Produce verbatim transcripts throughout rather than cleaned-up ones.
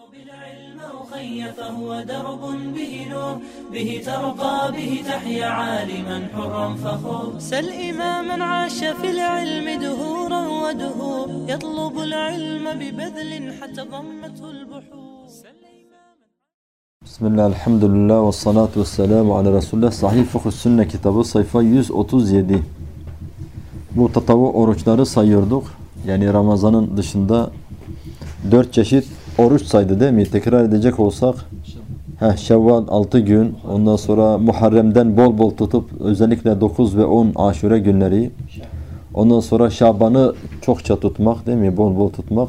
بالعلم أخي فهو درب به نور به ترقى به تحيا عالما حرا فخور سل إماما عاش في العلم دهورا ودهور يطلب العلم ببذل حتى ضمته البحور. Bismillah, elhamdülillah ve salatu ve selamu ala Resulullah. Sahih Fıkh Sünne kitabı sayfa yüz otuz yedi. Bu tatavu oruçları sayıyorduk. Yani Ramazan'ın dışında dört çeşit oruç saydı değil mi? Tekrar edecek olsak heh, Şevval altı gün, ondan sonra Muharrem'den bol bol tutup özellikle dokuz ve on Aşure günleri, ondan sonra Şaban'ı çokça tutmak değil mi? Bol bol tutmak.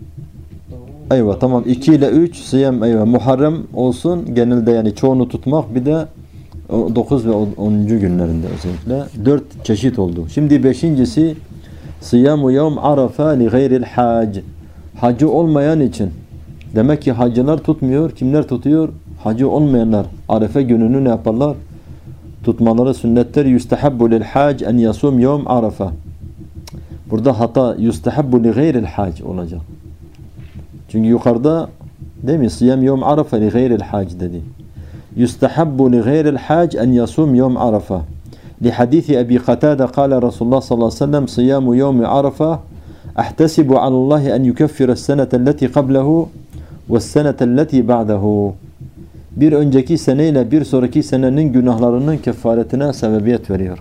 Eyvah, tamam, iki ile üç sıyam, eyvah, Muharrem olsun genelde, yani çoğunu tutmak, bir de dokuz ve onuncu günlerinde özellikle dört çeşit oldu. Şimdi beşincisi Siyamu yevm arafa li gayril hac. Hacı olmayan için. Demek ki hacılar tutmuyor. Kimler tutuyor? Hacı olmayanlar. Arefe gününü ne yaparlar? Tutmaları sünnettir. Yustahabbu lil hac en yasum yevm arafa. Burada hata yustahabbu li gayril hac olacak. Çünkü yukarıda değil mi? Siyam yevm arafa li gayril hac dedi. Yustahabbu li gayril hac en yasum yevm arafa. Li hadithi Ebi Qatada kâle Resulullah sallallahu aleyhi ve sellem siyamu yevmi arafa ahtesibu alallahi en yukeffira senetelleti qablehu ve senetelleti ba'dehu. Bir önceki seneyle bir sonraki senenin günahlarının kefaretine sebebiyet veriyor.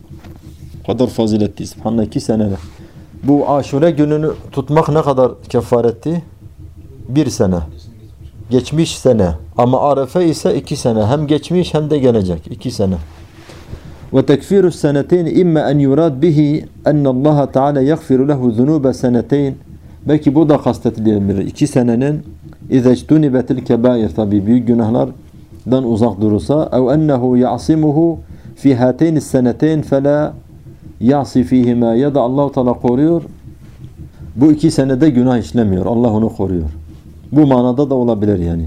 O kadar faziletli. Subhanallah, iki senede. Bu Aşure gününü tutmak ne kadar kefaretti? Bir sene. Geçmiş sene. Ama Arefe ise iki sene. Hem geçmiş hem de gelecek. İki sene. Ve tekfirus seneteyn imma en yurad bihi ennallaha teala yaghfiru lehu zunuba seneteyn. Belki bu da kastedilebilir. İki senenin izectunibetil kebair, tabi büyük günahlardan uzak durursa, ev ennehu ya'simuhu fi hateynis seneteyn fela ya'si fihima, ya da Allah-u Teala koruyor. Bu iki senede günah işlemiyor. Allah onu koruyor. Bu manada da olabilir yani.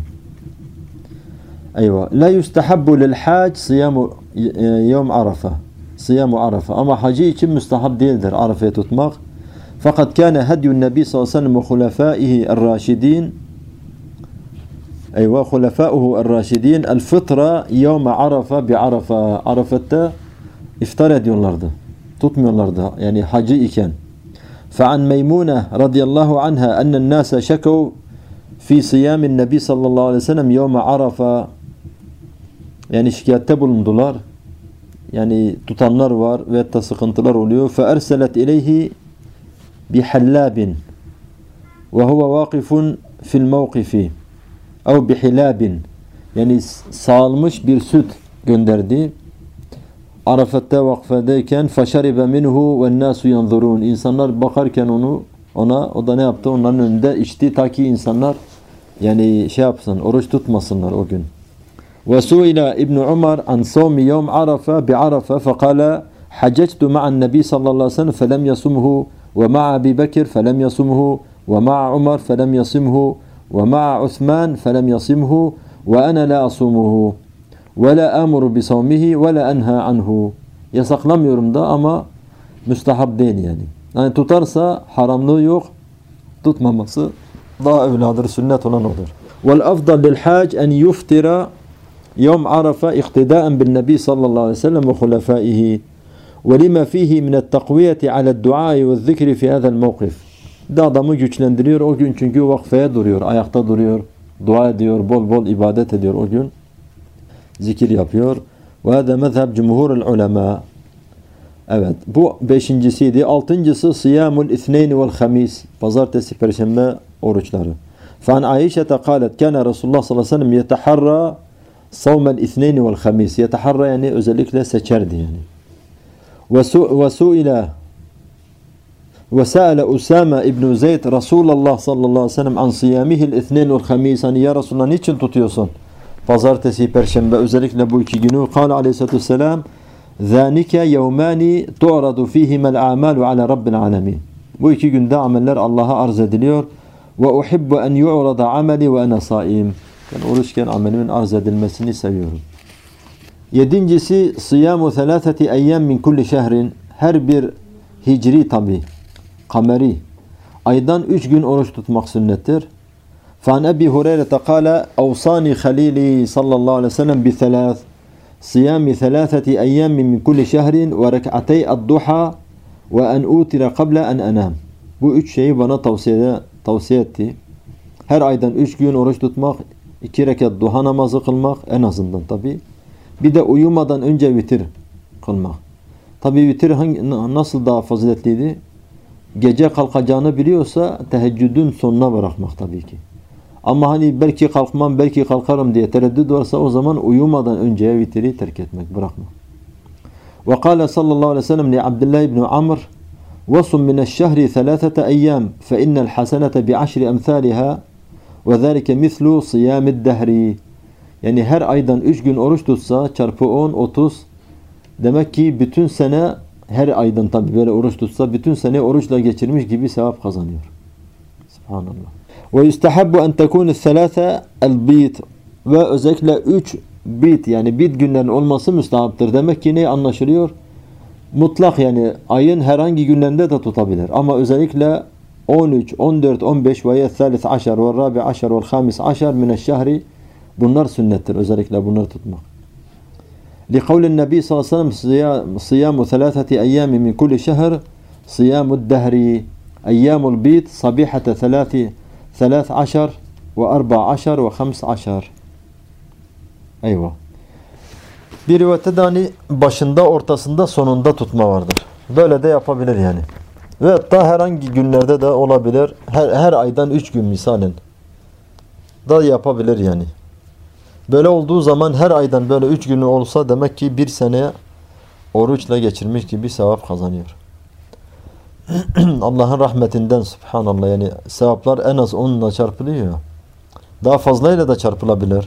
Eyvah. La yustahabbu lil hac siyamu yevm arafa. Siyamu arafa. Ama hacı için müstahab değildir Arafa'yı tutmak. Fakat kâne hedyun nebi sallallahu aleyhi ve sellem ve hulefâihi er-râşidîn. Eyvah. Hulefâuhu er-râşidîn. El-fıtra yevme arafa bi arafa. Arafat'ta iftar ediyorlardı. Tutmuyorlardı. Yani hacı iken. فعن ميمونة رضي الله عنها أن الناس شكوا في صيام النبي صلى الله عليه وسلم يوم عرفة. Yani şikayette bulundular. Yani tutanlar var ve da sıkıntılar oluyor. فَأَرْسَلَتْ إِلَيْهِ بِحَلَّابٍ وَهُوَ وَاقِفٌ فِي الْمَوْقِفِ اَوْ بِحِلَابٍ. Yani sağılmış bir süt gönderdi. Arafat'ta vakfedeyken فَشَرِبَ مِنْهُ وَالنَّاسُ يَنْظُرُونَ. İnsanlar bakarken onu ona, o da ne yaptı? Onların önünde içti, ta ki insanlar yani şey yapsın, oruç tutmasınlar o gün. وسئل ابن عمر عن صوم يوم عرفة بعرفة فقال حججت مع النبي صلى الله عليه وسلم فلم يصمه ومع أبي بكر فلم يصمه ومع عمر فلم يصمه ومع عثمان فلم يصمه وأنا لا أصومه ولا آمر بصومه ولا أنهى عنه. Yasaklamıyorum da ama müstahap değil yani. Yani tutarsa haramlığı yok, tutmaması daha evladır, sünnet olan odur. وَالْأَفْضَلْ لِلْحَاجِ أَنْ يُفْتِرَ يوم عرفة اقتداء بالنبي صلى الله عليه وسلم وخلفائه ولما فيه من التقوية على الدعاء والذكر في هذا الموقف. Da adamı güçlendiriyor o gün, çünkü vakfeye duruyor, ayakta duruyor, dua ediyor, bol bol ibadet ediyor o gün. Zikir yapıyor. وهذا مذهب جمهور العلماء. Evet, bu beşincisiydi. Altıncısı siyamul ithneyn vel hamis. Pazartesi, perşembe oruçları. فعن عائشة قالت كان رسول الله صلى الله عليه وسلم يتحرى صوم الاثنين والخميس. Yetaharra yani özellikle seçerdi yani. وسئل وسأل أسامة ibn Zeyd Resulullah sallallahu aleyhi ve sellem an siyamihi الاثنين والخميس. Hani ya Resulullah niçin tutuyorsun pazartesi, perşembe, özellikle bu iki günü? قال aleyhissalatu vesselam ذَانِكَ يَوْمَانِ تُعْرَضُ فِيهِمَا الْاَعْمَالُ عَلَى رَبِّ الْعَالَمِينَ. Bu iki günde ameller Allah'a arz ediliyor. وَاُحِبُّ أَنْ يُعْرَضَ عَمَلِي وَأَنَا صَائِمٌ. Ben oruçken amelimin arz edilmesini seviyorum. Yedincisi siyamu thelâtheti eyyâm min kulli şehrin. Her bir hicri tabi, kameri aydan üç gün oruç tutmak sünnettir. فعن أبي هريرة قال أوصاني خليلي صلى الله عليه وسلم بثلاث صيام ثلاثة أيام من كل شهر وركعتي الضحى وأن أوتر قبل أن أنام. Bu üç şeyi bana tavsiye, tavsiye etti. Her aydan üç gün oruç tutmak, iki rekat duha namazı kılmak en azından tabi. Bir de uyumadan önce vitir kılmak. Tabi vitir hangi, nasıl daha faziletliydi? Gece kalkacağını biliyorsa teheccüdün sonuna bırakmak tabii ki. Ama hani belki kalkmam, belki kalkarım diye tereddüt varsa o zaman uyumadan önceye vitiri terk etmek, bırakmak. Ve kâle sallallahu aleyhi ve sellem li Abdullah ibn Amr وَصُمْ مِنَ الشَّهْرِ ثَلَاثَةَ اَيَّامٍ فَاِنَّ الْحَسَنَةَ بِعَشْرِ اَمْثَالِهَا وَذَٰلِكَ مِثْلُ صِيَامِ الدَّهْرِ. Yani her aydan üç gün oruç tutsa çarpı on, otuz. Demek ki bütün sene her aydan tabi böyle oruç tutsa bütün sene oruçla geçirmiş gibi sevap kazanıyor. Subhanallah. Ve yustahabbu en tekunu thelâthe el-bît. Ve özellikle üç bit yani bit günlerin olması müstahaptır. Demek ki ne anlaşılıyor? Mutlak yani ayın herhangi günlerinde de tutabilir. Ama özellikle on üç, on dört, on beş ve thalith aşar ve rabi aşar ve hamis aşar mineşşehri bunlar sünnettir. Özellikle bunları tutmak. لقول النبي صلى الله عليه وسلم صيام ثلاثة أيام من كل شهر صيام الدهر أيام البيت صبيحة ثلاث ثلاث عشر وأربع عشر وخمس عشر. Eyvah. Bir rivayette de hani başında, ortasında, sonunda tutma vardır. Böyle de yapabilir yani. Ve hatta herhangi günlerde de olabilir. Her, her aydan üç gün misalen da yapabilir yani. Böyle olduğu zaman her aydan böyle üç günü olsa demek ki bir seneye oruçla geçirmiş gibi sevap kazanıyor. Allah'ın rahmetinden subhanallah yani sevaplar en az onunla çarpılıyor. Daha fazlayla da çarpılabilir.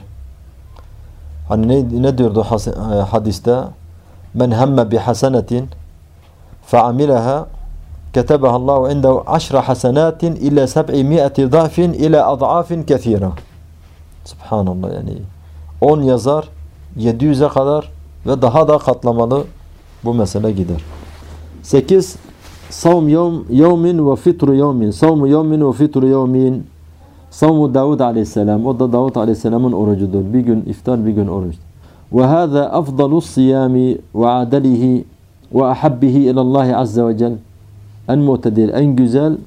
Hani ne, ne diyordu hadiste? Men hemme bi hasenetin fe'amileha ketebeha Allahu indehu aşra hasenatin ila seb'imi'ati da'fin ila ad'afin kethira. Subhanallah yani on yazar yedi yüze kadar ve daha da katlamalı bu mesele gider. sekiz Savm yevmin ve fitru yevmin. Savmu yevmin ve fitru yevmin. Savmu Davud aleyhisselam. O da Davud aleyhisselamın orucudur. Bir gün iftar, bir gün oruç. Ve hâzâ afdalus siyâmi ve adelihi ve ahabbihi ilallahi azze ve cel. En muhtedil, en güzel,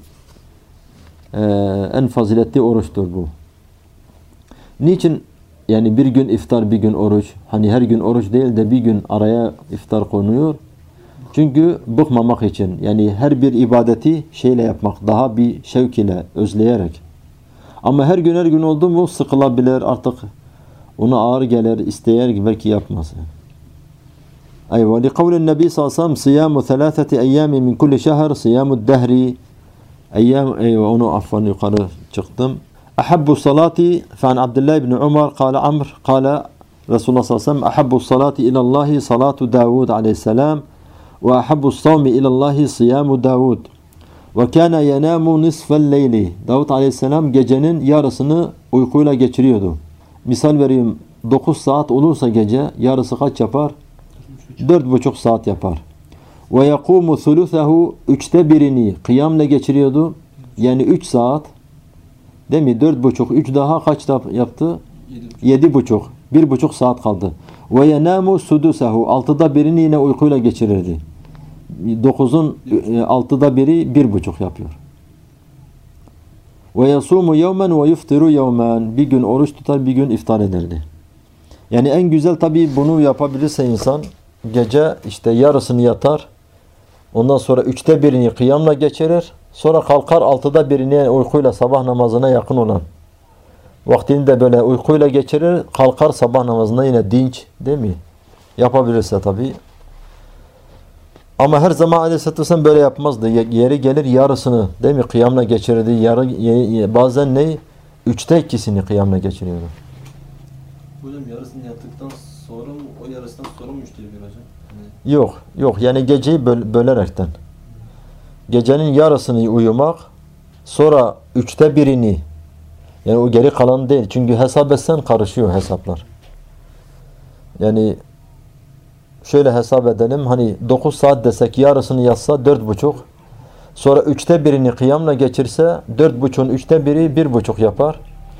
en faziletli oruçtur bu. Niçin yani bir gün iftar, bir gün oruç? Hani her gün oruç değil de bir gün araya iftar konuyor. Çünkü bıkmamak için. Yani her bir ibadeti şeyle yapmak, daha bir şevk ile, özleyerek. Ama her gün her gün oldu mu sıkılabilir artık. Ona ağır gelir, isteyer belki yapmaz. Ayva. Li kavlin Nebi sallallahu aleyhi ve sellem siyamu thelâtheti eyyâmi min kulli şehr siyamu dehri. Eyyâm, eyvah onu affan yukarı çıktım. Ahabbu salati fe'an Abdullah ibn Umar kâle Amr kâle Resulullah sallallahu aleyhi ve sellem ahabbu salati ilallahi salatu Davud aleyhisselam ve ahabbu savmi ilallahi siyamu Davud. Ve kâne yenâmu nisfel leyli. Davud aleyhisselam gecenin yarısını uykuyla geçiriyordu. Misal vereyim dokuz saat olursa gece yarısı kaç yapar? dört buçuk saat yapar. Ve yekûmu thuluthahu üçte birini kıyamla geçiriyordu. Yani üç saat. Değil mi? dört buçuk, üç daha kaç yaptı? yedi buçuk. bir buçuk saat kaldı. Ve yenâmu sudusahu altıda birini yine uykuyla geçirirdi. dokuzun altıda biri bir buçuk yapıyor. Ve yasumu yevmen ve yuftiru yevmen. Bir gün oruç tutar, bir gün iftar ederdi. Yani en güzel tabii bunu yapabilirse insan gece işte yarısını yatar. Ondan sonra üçte birini kıyamla geçirir. Sonra kalkar altıda birini uykuyla sabah namazına yakın olan. Vaktini de böyle uykuyla geçirir. Kalkar sabah namazına yine dinç değil mi? Yapabilirse tabii. Ama her zaman Aleyhisselatü Vesselam böyle yapmazdı. Yeri gelir yarısını değil mi kıyamla geçirirdi. Yarı, bazen ne? Üçte ikisini kıyamla geçiriyordu. Hocam yarısını yaptıktan sonra mı, o yarısından sonra mı üçte bir hocam? Yani... Yok, yok. Yani geceyi böl bölerekten. Gecenin yarısını uyumak, sonra üçte birini, yani o geri kalan değil. Çünkü hesap etsen karışıyor hesaplar. Yani şöyle hesap edelim. Hani dokuz saat desek yarısını yatsa dört buçuk. Sonra üçte birini kıyamla geçirse dört buçuğun üçte biri bir buçuk yapar.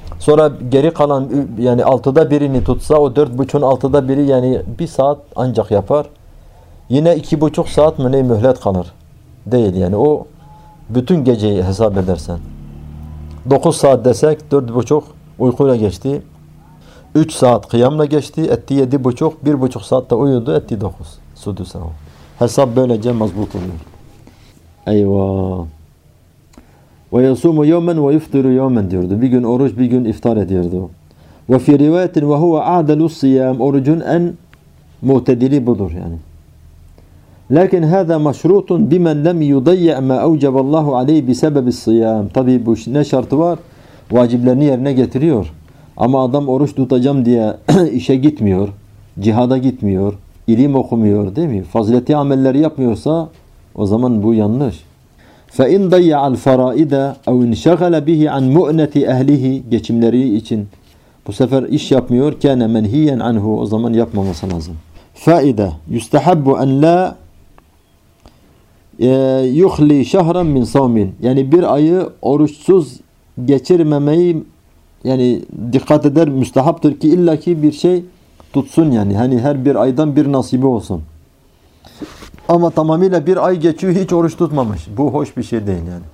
Sonra geri kalan yani altıda birini tutsa o dört buçuğun altıda biri yani bir saat ancak yapar. Yine iki buçuk saat mi ne mühlet kalır. Değil yani o bütün geceyi hesap edersen. dokuz saat desek dört buçuk uykuyla geçti. üç saat kıyamla geçti. Etti yedi buçuk. bir buçuk saatte uyudu. Etti dokuz. Sudüs o. Hesap böylece mazbut oluyor. Eyvah. Ve yasumu yevmen ve yuftiru yevmen diyordu. Bir gün oruç bir gün iftar ediyordu. Ve fi rivayetin ve huve a'dalu siyam. Orucun en mu'tedili budur yani. Lakin hâzâ meşrûtun bimen lem yudayya' mâ evceballahu aleyhi bisebebis siyam. Tabi bu ne şartı var? Vaciplerini yerine getiriyor. Ama adam oruç tutacağım diye işe gitmiyor, cihada gitmiyor, ilim okumuyor değil mi? Faziletli amelleri yapmıyorsa o zaman bu yanlış. فَاِنْ ضَيَّعَ الْفَرَائِدَ اَوْ اِنْشَغَلَ بِهِ عَنْ مُؤْنَةِ اَهْلِهِ geçimleri için bu sefer iş yapmıyor. كَانَ مَنْهِيًّا عَنْهُ o zaman yapmaması lazım. Faide يُسْتَحَبُّ أَنْ لَا يُخْلِي شَهْرًا مِنْ صَوْمٍ yani bir ayı oruçsuz geçirmemeyi yani dikkat eder müstehaptır ki illaki bir şey tutsun yani. Hani her bir aydan bir nasibi olsun. Ama tamamıyla bir ay geçiyor hiç oruç tutmamış. Bu hoş bir şey değil yani.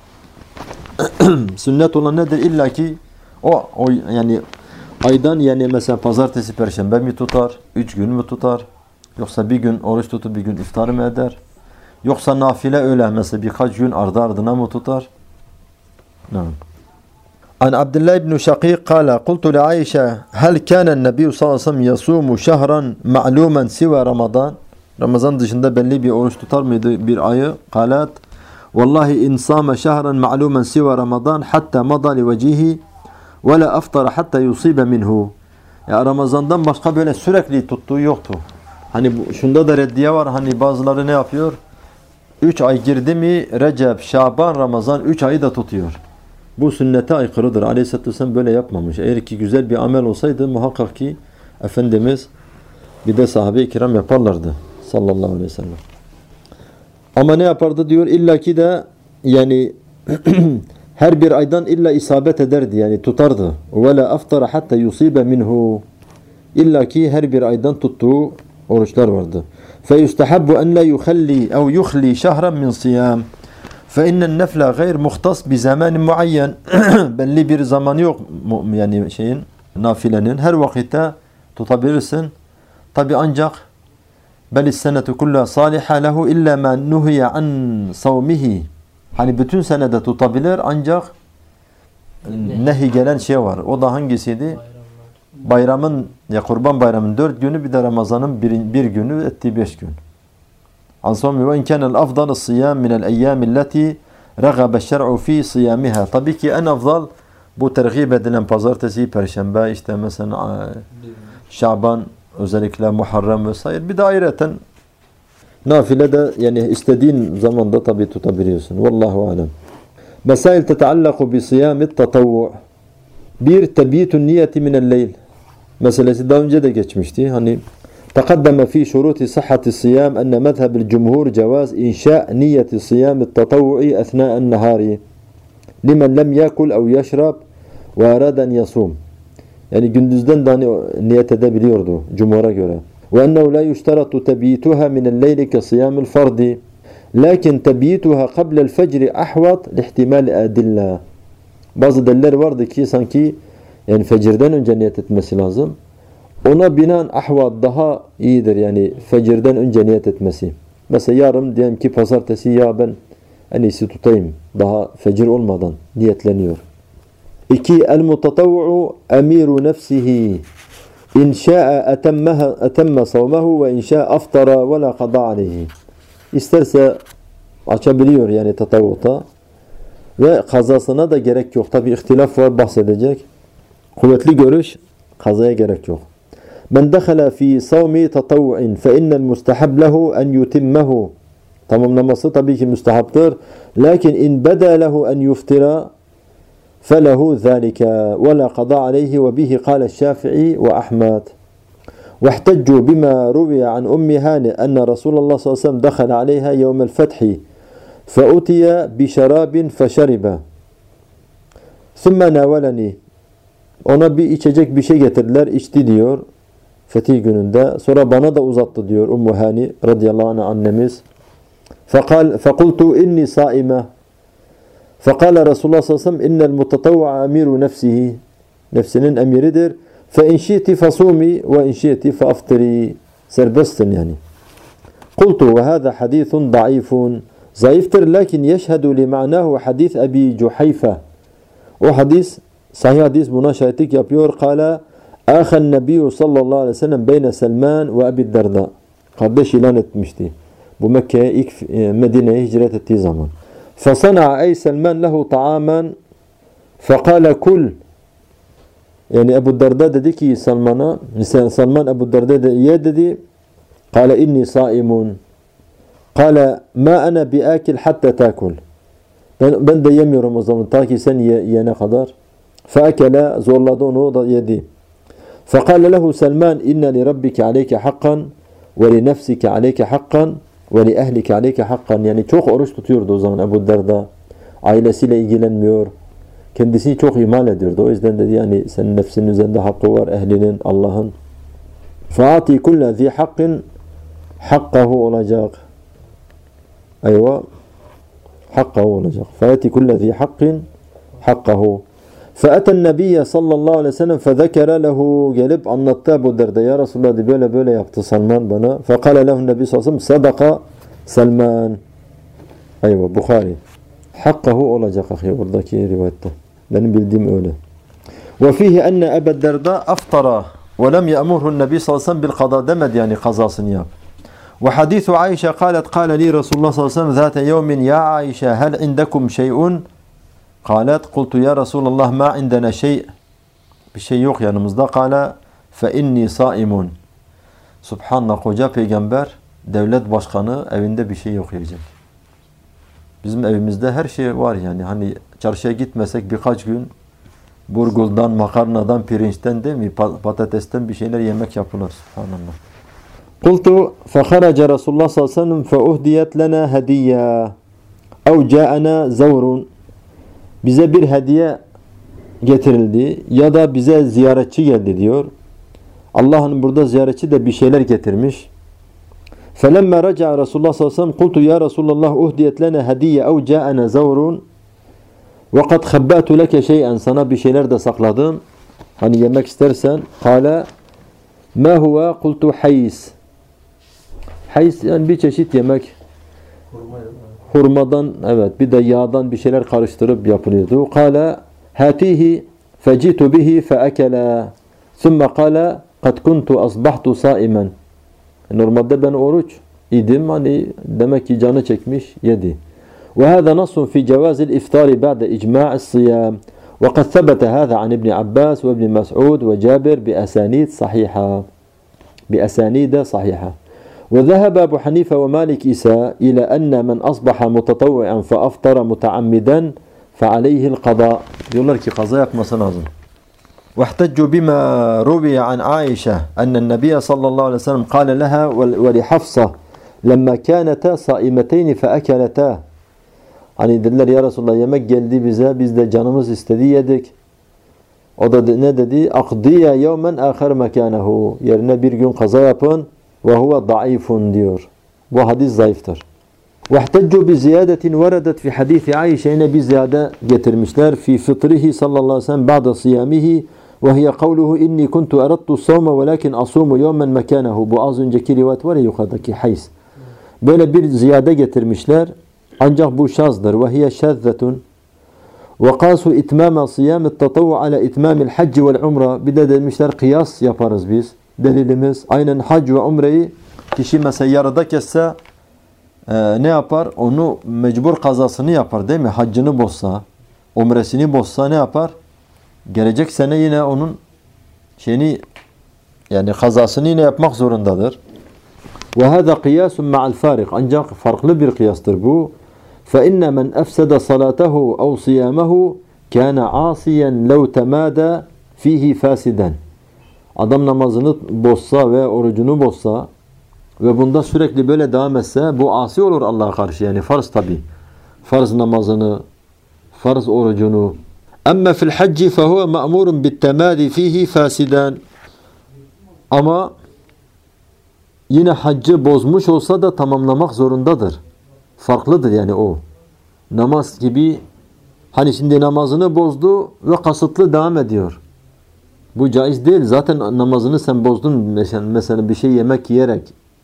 Sünnet olan nedir? İllaki o, o yani aydan yani mesela pazartesi perşembe mi tutar? Üç gün mü tutar? Yoksa bir gün oruç tutup bir gün iftar mı eder? Yoksa nafile öyle mesela birkaç gün ardı ardına mı tutar? Ne? An Abdullah ibn Şakik kâle kultu li Ayşe hel kânen nebiyyü sallallahu aleyhi ve sellem yasûmu şehran ma'lumen siva Ramazan Ramazan dışında belli bir oruç tutar mıydı bir ayı? Kâlet vallahi in sâme şehran ma'lumen siva Ramazan hatta mada li vecihi ve la aftara hatta yusibe minhu ya Ramazan'dan başka böyle sürekli tuttuğu yoktu. Hani bu, şunda da reddiye var hani bazıları ne yapıyor? üç ay girdi mi Recep, Şaban, Ramazan üç ayı da tutuyor. Bu sünnete aykırıdır. Aleyhisselatü Vesselam böyle yapmamış. Eğer ki güzel bir amel olsaydı muhakkak ki Efendimiz bir de sahabe-i kiram yaparlardı. Sallallahu aleyhi ve sellem. Ama ne yapardı diyor? İlla ki de yani her bir aydan illa isabet ederdi. Yani tutardı. وَلَا أَفْطَرَ حَتَّى يُصِيبَ minhu. İlla ki her bir aydan tuttuğu oruçlar vardı. فَيُسْتَحَبُّ أَنْ لَا يُخَلِّي اَوْ يُخْلِي شَهْرًا مِنْ صِيَامٍ فَاِنَّ النَّفْلَ غَيْرْ مُخْتَصْ بِزَمَانٍ مُعَيَّنٍ belli bir zamanı yok yani şeyin nafilenin her vakitte tutabilirsin. Tabi ancak bel senetu kulla saliha lehu illa ma nuhiya an savmihi. Hani bütün senede tutabilir ancak nehi gelen şey var. O da hangisiydi? Bayramın ya Kurban Bayramı'nın dört günü bir de Ramazan'ın bir, bir günü ettiği beş gün. Ansavmi ve inkanel afdalı siyam minel eyyamilleti ragabe şer'u fi siyamiha. Tabii ki en afdal bu tergib edilen pazartesi, perşembe, işte mesela Şaban, özellikle Muharrem vesaire. Bir de ayrıca nafile de yani istediğin zamanda tabii tutabiliyorsun. Vallahu alem. Mesail teteallaku bi siyamit tatavvu. Bir tebitun niyeti minel leyl. Meselesi daha önce de geçmişti. Hani تقدم في شروط صحة الصيام أن مذهب الجمهور جواز إنشاء نية صيام التطوع أثناء النهار لمن لم يأكل أو يشرب وأراد أن يصوم. Yani gündüzden de niyet edebiliyordu cumhura göre. وأنه لا يشترط تبييتها من الليل كصيام الفرض لكن تبييتها قبل الفجر أحوط لاحتمال أدلة. Bazı deliller vardı ki sanki yani fecirden önce niyet etmesi lazım. Ona binaen ahvat daha iyidir yani fecirden önce niyet etmesi. Mesela yarın diyelim ki pazartesi ya ben en iyisi tutayım. Daha fecir olmadan niyetleniyor. İki, el-mutatavvu emiru nefsihi. İn şa'a etemmeha etemme savmehu ve in şa'a aftara ve la qada aleyhi. İsterse açabiliyor yani tatavvuta ve kazasına da gerek yok. Tabi ihtilaf var bahsedecek. Kuvvetli görüş kazaya gerek yok. Men dekhala fi savmi tatavvu'in fe innel mustahab lehu en yutimmehu. Tamamlaması tabii ki müstehaptır. Lakin in beda lehu en yuftira فله ذلك ولا قضاء عليه وبه قال الشافعي وأحمد واحتجوا بما روي عن أم هانئ أن رسول الله صلى الله عليه وسلم دخل عليها يوم الفتح فأتي بشراب فشرب ثم ناولني Ona bir içecek bir şey getirdiler. İçti diyor. Fetih gününde. Sonra bana da uzattı diyor Ummu Hani radıyallahu anh annemiz. فقال فقلت إني صائمة فقال رسول الله صلى الله عليه وسلم إن المتطوع أمير نفسه nefsinin emiridir. فإن شئت فصومي وإن شئت فأفطري serbestsin yani. قلت وهذا حديث ضعيف zayıftır lakin yeşhedü li ma'nahu hadis Ebi Cuhayfe. O hadis sahih hadis buna şahitlik yapıyor. Kala ahan nebiyyü sallallahu aleyhi ve sellem beyne Selman ve Ebi Derda. Kardeş ilan etmişti. Bu Mekke'ye ilk Medine'ye hicret ettiği zaman. Fasana'a ey Selman lehu ta'aman fekale kul. Yani Ebu Derda dedi ki Salman'a, Salman Ebu Derda de ye dedi. Kale inni saimun. Kale ma ana biakil hatta takul. Ben, ben de yemiyorum o zaman ta ki sen ye, yene kadar. Feakele zorladı onu, o da yedi. Fekale lehu Selman inne li rabbike aleyke hakkan ve li nefsike aleyke hakkan ve li ehlike aleyke hakkan. Yani çok oruç tutuyordu o zaman Ebu Derda. Ailesiyle ilgilenmiyor. Kendisini çok ihmal ediyordu. O yüzden dedi yani senin nefsinin üzerinde hakkı var, ehlinin, Allah'ın. Faati kulle zi hakkin hakkahu olacak. Ayva hakkahu olacak. Faati kulle zi hakkin hakkahu. Fe'eten nebiyye sallallahu aleyhi ve sellem fezekere lehu gelip anlattı Ebu Derda. Ya Resulullah böyle böyle yaptı Salman bana. Fekale lehu nebi sallallahu aleyhi ve sellem sadaka Selman. Ayva Bukhari. Hakkahu olacak ahi oradaki rivayette. Benim bildiğim öyle. Ve fihi enne Ebu Derda aftara ve lem ye'murhu nebi sallallahu aleyhi ve sellem bil kada demedi yani kazasını yap. Ve hadithu Ayşe kalet kâle li Resulullah sallallahu aleyhi ve sellem zâte yevmin ya Ayşe hel indekum şey'un kalet kultu ya Resulullah ma indena şey bir şey yok yanımızda kâle fe inni saimun. Subhanallah koca peygamber devlet başkanı evinde bir şey yok yiyecek. Bizim evimizde her şey var yani hani çarşıya gitmesek birkaç gün burguldan, makarnadan, pirinçten değil mi patatesten bir şeyler yemek yapılır. Subhanallah. Kultu feharaca Resulullah sallallahu aleyhi ve sellem feuhdiyet lena hediye ev ca'ana zavrun. Bize bir hediye getirildi ya da bize ziyaretçi geldi diyor. Allah'ın burada ziyaretçi de bir şeyler getirmiş. فَلَمَّا رَجَعَ رَسُولُ اللّٰهِ صَلَّى اللّٰهُ عَلَيْهِ وسلم قُلْتُ يَا رَسُولَ اللّٰهِ اُهْدِيَتْ لَنَا هَدِيَّ اَوْ جَاءَنَا زَوْرٌ وَقَدْ خَبَّأْتُ لَكَ شَيْئًا sana bir şeyler de sakladım. Hani yemek istersen. قَالَ مَا هُوَ قُلْتُ حَيِّسْ Hays yani bir çeşit yemek. Hurmadan evet bir de yağdan bir şeyler karıştırıp yapılıyordu. قَالَ هَاتِيهِ فَجِئْتُ بِهِ فَأَكَلَا ثُمَّ قَالَ قَدْ كُنْتُ أَصْبَحْتُ صَائِمًا Normalde ben oruç idim. Hani demek ki canı çekmiş, yedi. وهذا نص في جواز الإفطار بعد إجماع الصيام وقد ثبت هذا عن ابن عباس وابن مسعود وجابر بأسانيد صحيحة بأسانيد صحيحة وذهب أبو حنيفة ومالك إساء إلى أن من أصبح متطوعا فأفطر متعمدا فعليه القضاء diyorlar ki kaza yapması lazım. واحتجوا بما روي عن عائشة أن النبي صلى الله عليه وسلم قال لها ولحفصة لما كانتا صائمتين فأكلتا Hani dediler ya Resulullah yemek geldi bize biz de canımız istedi yedik. O da ne dedi? Akdiye yevmen ahar mekanehu. Yerine bir gün kaza yapın ve huve daifun diyor. Bu hadis zayıftır. واحتجوا بزيادة وردت في حديث عائشة yine bir ziyade getirmişler. في فطره صلى الله عليه وسلم بعد صيامه وهي قوله إني كنت أردت الصوم ولكن أصوم يوما مكانه. Bu az önceki rivayet var ya yukarıdaki hays. Böyle bir ziyade getirmişler. Ancak bu şazdır. وهي شاذة وقاسوا إتمام صيام التطوع على إتمام الحج والعمرة. Bir de demişler kıyas yaparız biz. Delilimiz aynen hac ve umreyi kişi mesela yarıda kesse e, ne yapar? Onu mecbur kazasını yapar değil mi? Haccını bozsa, umresini bozsa ne yapar? Gelecek sene yine onun şeyini yani kazasını yine yapmak zorundadır. Ve hâzâ kıyâsun ma'al fârik. Ancak farklı bir kıyastır bu. فَاِنَّ مَنْ اَفْسَدَ صَلَاتَهُ اَوْ صِيَامَهُ كَانَ عَاصِيًا لَوْ تَمَادَ ف۪يهِ فَاسِدًا Adam namazını bozsa ve orucunu bozsa ve bunda sürekli böyle devam etse bu asi olur Allah'a karşı. Yani farz tabi. Farz namazını, farz orucunu Emme fil hacci fehuve ma'murun bittemadi fihi fasiden. Ama yine haccı bozmuş olsa da tamamlamak zorundadır. Farklıdır yani o. Namaz gibi, hani şimdi namazını bozdu ve kasıtlı devam ediyor. Bu caiz değil. Zaten namazını sen bozdun mesela, mesela bir şey yemek yiyerek.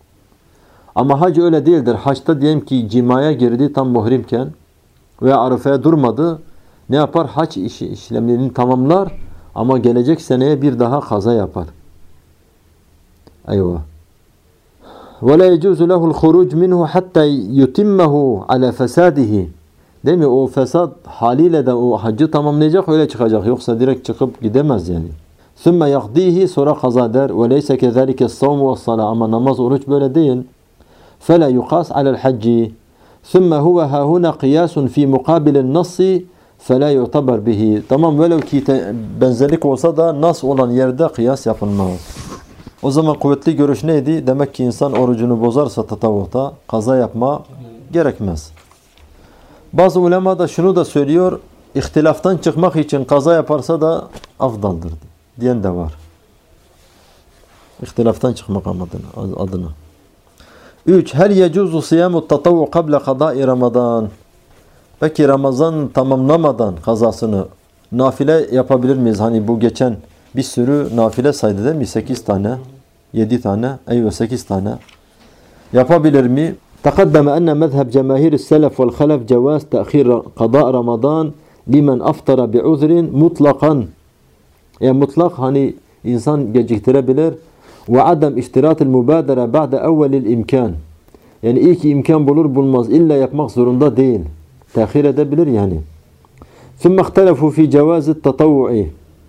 Ama hac öyle değildir. Haçta diyelim ki cimaya girdi tam muhrimken ve Arafa'ya durmadı. Ne yapar? Hac iş, işlemlerini tamamlar ama gelecek seneye bir daha kaza yapar. Eyvah. وَلَا يَجُوزُ لَهُ الْخُرُوجُ مِنْهُ حَتَّى يُتِمَّهُ عَلَى فَسَادِهِ. Değil mi? O fesat haliyle de o haccı tamamlayacak, öyle çıkacak. Yoksa direkt çıkıp gidemez yani. ثُمَّ يَقْضِيهِ Sonra kaza der. وَلَيْسَ كَذَلِكَ الصَّوْمُ وَالصَّلَاةُ Ama namaz, oruç böyle değil. فَلَا يُقَاسْ عَلَى الْحَجِّ ثُمَّ هُوَ هَا هُنَا قِيَاسٌ فِي مُقَابِلِ النَّصِّ فَلَا يُعْتَبَرْ بِهِ Tamam, velev ki benzerlik olsa da nas olan yerde kıyas yapılmaz. O zaman kuvvetli görüş neydi? Demek ki insan orucunu bozarsa tatavvuta kaza yapma gerekmez. Bazı ulema da şunu da söylüyor. İhtilaftan çıkmak için kaza yaparsa da afdaldır diyen de var. İhtilaftan çıkmak adına. üç. Hel yecuzu siyamu tatavvu kable kadai Ramazan. Peki Ramazan tamamlamadan kazasını nafile yapabilir miyiz? Hani bu geçen bir sürü nafile saydı değil mi? sekiz tane, yedi tane, eyvah sekiz tane. Yapabilir mi? تقدم أن مذهب جماهير السلف والخلف جواز تأخير قضاء رمضان لمن أفطر بعذر مطلقا. Yani mutlak hani insan geciktirebilir. Ve adam iştiratul mübadere ba'de evvelil imkan. Yani ilk imkan bulur bulmaz illa yapmak zorunda değil. Tehir edebilir yani. ثم اختلفوا في جواز التطوع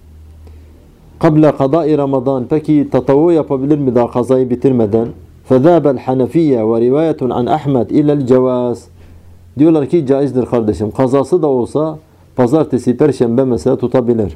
قبل قضاء رمضان. Peki tatavvu yapabilir mi daha kazayı bitirmeden? فذهب الحنفية ورواية عن أحمد إلى الجواز. Diyorlar ki caizdir kardeşim. Kazası da olsa pazartesi, perşembe mesela tutabilir.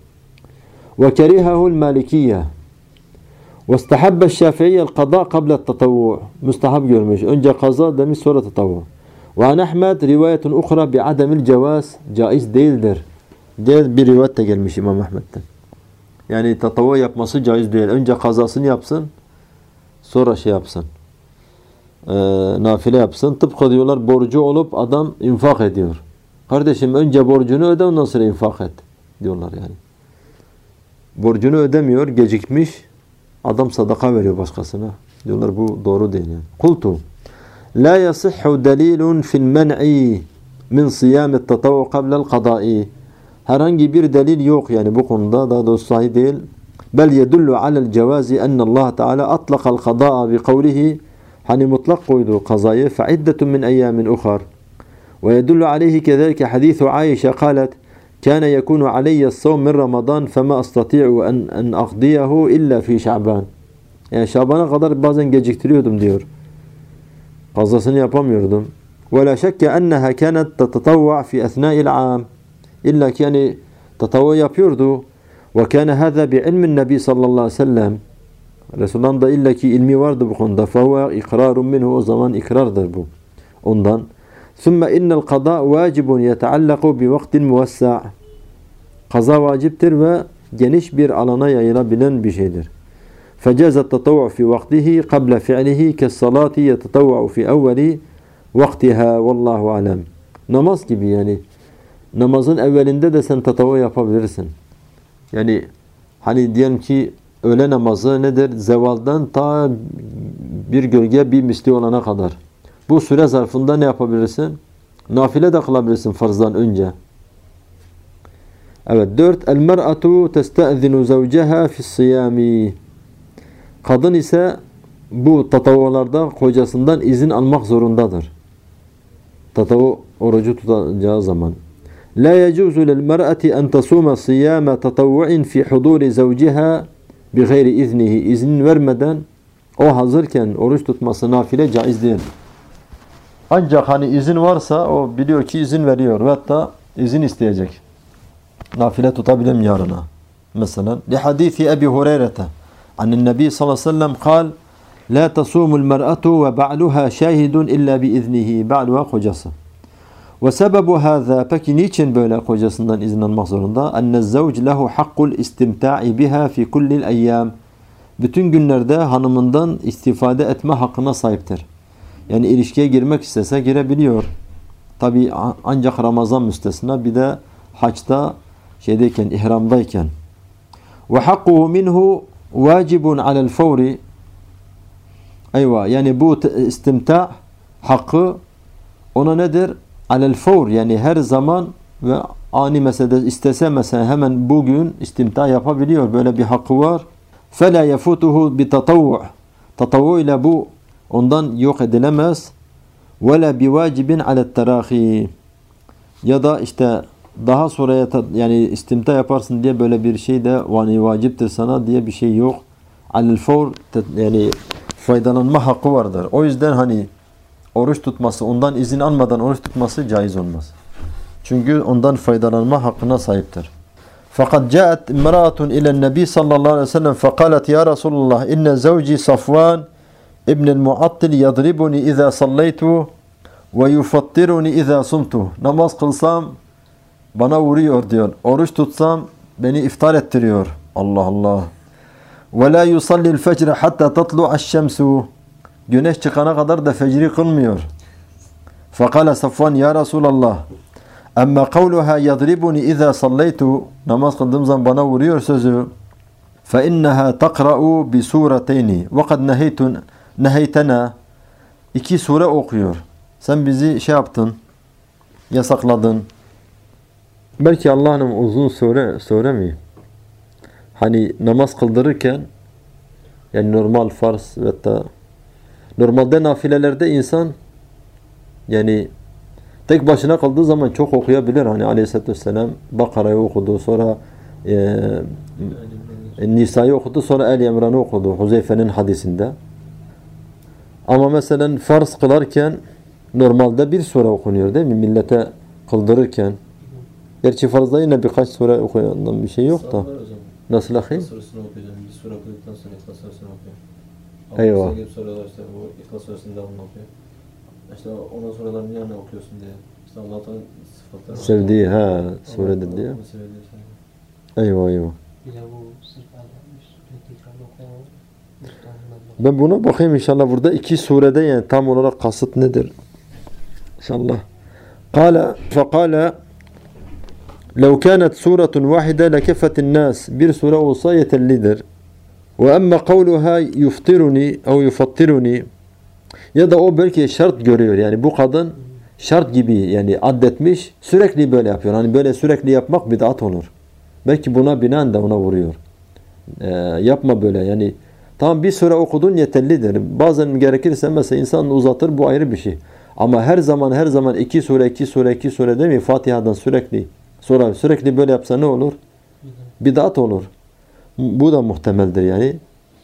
وكرهه المالكية واستحب الشافعية القضاء قبل التطوع. Müstahap görmüş. Önce kaza demiş sonra tatavvu. وعن أحمد رواية أخرى بعدم الجواز. Caiz değildir diye bir rivayet de gelmiş İmam Ahmed'den. Yani tatavvu yapması caiz değil. Önce kazasını yapsın, sonra şey yapsın. E, nafile yapsın. Tıpkı diyorlar borcu olup adam infak ediyor. Kardeşim önce borcunu öde, ondan sonra infak et diyorlar yani. Borcunu ödemiyor, gecikmiş. Adam sadaka veriyor başkasına. Diyorlar bu doğru değil yani. Kultu la yasihhu delilun fil men'i min siyam at-tatavvu qabla al-qada'i. Herhangi bir delil yok yani bu konuda, daha doğrusu sahih değil. Bel yedullu alel cevazi enne Allah Teala atlaqal qada'a bi kavlihi. Hani mutlak koydu kazayı. Fe iddetun min eyyamin ukhar. Ve yedullu aleyhi kezalike hadithu Aişe qalet كان يكون علي الصوم من رمضان فما أستطيع أن أن أقضيه إلا في شعبان. Yani Şaban'a kadar bazen geciktiriyordum diyor. Fazlasını yapamıyordum. ولا شك أنها كانت تتطوع في أثناء العام. İlla ki yani tatavvu yapıyordu. وكان هذا بعلم النبي sallallahu aleyhi ve sellem. Resulullah'ın da illa ki ilmi vardı bu konuda. فهو إقرار منه. O zaman ikrardır bu. Ondan. ثُمَّ اِنَّ الْقَضَاء وَاجِبٌ يَتَعَلَّقُ بِوَقْتٍ مُوَسَّعٍ. Kaza vaciptir ve geniş bir alana yayılabilen bir şeydir. فَجَازَ التَّطَوُّعُ فِي وَقْتِهِ قَبْلَ فِعْلِهِ كَالصَّلَاةِ يَتَطَوَّعُ فِي أَوَّلِ وَقْتِهَا وَاللّٰهُ عَلَمْ. Namaz gibi yani. Namazın evvelinde de sen tatavvu yapabilirsin. Yani hani diyelim ki öğle namazı nedir? Zevaldan ta bir gölge bir misli olana kadar. Bu süre zarfında ne yapabilirsin? Nafile de kılabilirsin farzdan önce. Evet. Dört. El mer'atu testa'zinu zavceha fi's-siyami. Kadın ise bu tatavvularda kocasından izin almak zorundadır. Tatavvu orucu tutacağı zaman. La yecuzu lil mer'ati en tasuma siyama tatavvu'in fi huduri zavciha bi gayri iznihi. İzin vermeden o hazırken oruç tutması nafile caiz değil. Ancak hani izin varsa o biliyor ki izin veriyor ve hatta izin isteyecek. Nafile tutabilirim yarına. Mesela li hadisi Ebi Hureyre'te anin Nebi sallallahu aleyhi ve sellem kal la tasumul mer'atu ve ba'luha şahidun illa bi iznihi. Ba'luha kocası. Ve sebebu hâzâ, peki niçin böyle kocasından izin almak zorunda? Enne zevc lehu hakkul istimta'i biha fi kullil eyyâm. Bütün günlerde hanımından istifade etme hakkına sahiptir. Yani ilişkiye girmek istese girebiliyor. Tabi ancak Ramazan müstesna, bir de haçta şeydeyken, ihramdayken. Ve hakkuhu minhu vacibun alel fevri. Eyvah, yani bu istimta hakkı ona nedir? Alel fevr, yani her zaman ve ani meselede istese mesela hemen bugün istimta yapabiliyor. Böyle bir hakkı var. فَلَا يَفُوتُهُ بِتَطَوُّعٍ Tatavvu ile bu ondan yok edilemez. وَلَا بِوَاجِبٍ عَلَى التَّرَاخِي Ya da işte daha sonraya yani istimta yaparsın diye böyle bir şey de yani vaciptir sana diye bir şey yok. Alel fevr, yani faydalanma hakkı vardır. O yüzden hani oruç tutması, ondan izin almadan oruç tutması caiz olmaz. Çünkü ondan faydalanma hakkına sahiptir. Fakat caet imra'atun ile Nebi sallallahu aleyhi ve sellem fekalet ya Resulullah inne zevci Safvan ibn-i Muattil yadribuni iza sallaytu ve yufattiruni iza sumtu. Namaz kılsam bana vuruyor diyor. Oruç tutsam beni iftar ettiriyor. Allah Allah. Ve la yusallil fecre hatta tatlu'aş şemsu. Güneş çıkana kadar da fecri kılmıyor. Fekale Safvan ya Resulallah amma kavluha yadribuni iza sallaytu, namaz kıldığım zaman bana vuruyor sözü, fe inneha takra'u bi sureteyni ve kad neheytun neheytena, iki sure okuyor. Sen bizi şey yaptın, yasakladın. Belki Allah'ın uzun sure sure mi? Hani namaz kıldırırken, yani normal farz ve da normalde nafilelerde insan yani tek başına kaldığı zaman çok okuyabilir. Hani Aleyhisselatü Vesselam Bakara'yı okudu, sonra e, Nisa'yı okudu, sonra El İmran'ı okudu Huzeyfe'nin hadisinde. Ama mesela farz kılarken normalde bir sure okunuyor değil mi? Millete kıldırırken. Gerçi farzda yine birkaç sure okuyandan bir şey yok da. Nasıl akıyım? Surasını okuyacağım. Bir sure okuduktan sonra İhlas Surasını okuyor. Eyvah. Ama soruyorlar işte bu İhlas Surası'nı devamlı okuyor. İşte ondan sonradan niye ne okuyorsun diye. İşte Allah'tan sıfatlar. Sevdiği ha suredir diye. Eyvah eyvah. Ben buna bakayım inşallah. Burada iki surede yani tam olarak kasıt nedir? İnşallah. Kale fekale لو كانت سورة واحدة لكفت الناس, bir sure olsa yeterlidir. وأما قولها يفطرني أو يفطرني, ya da o belki şart görüyor. Yani bu kadın şart gibi yani addetmiş, sürekli böyle yapıyor. Hani böyle sürekli yapmak bid'at olur. Belki buna binaen de ona vuruyor. Ee, yapma böyle yani. Tamam, bir sure okudun yeterlidir. Bazen gerekirse mesela insan uzatır, bu ayrı bir şey. Ama her zaman her zaman iki sure iki sure iki sure değil mi? Fatiha'dan sürekli sonra sürekli böyle yapsa ne olur? Bid'at olur. Bu da muhtemeldir yani.